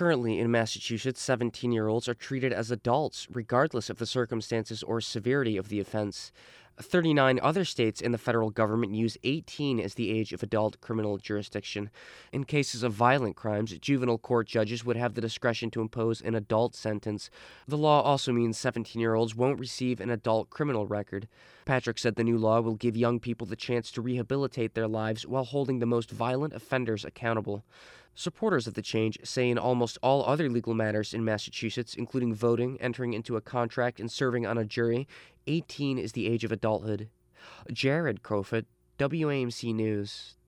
Currently in Massachusetts, 17-year-olds are treated as adults, regardless of the circumstances or severity of the offense. 39 other states in the federal government use 18 as the age of adult criminal jurisdiction. In cases of violent crimes, juvenile court judges would have the discretion to impose an adult sentence. The law also means 17-year-olds won't receive an adult criminal record. Patrick said the new law will give young people the chance to rehabilitate their lives while holding the most violent offenders accountable. Supporters of the change say in almost all other legal matters in Massachusetts, including voting, entering into a contract, and serving on a jury, 18 is the age of adulthood. Jared Crowfoot, WAMC News.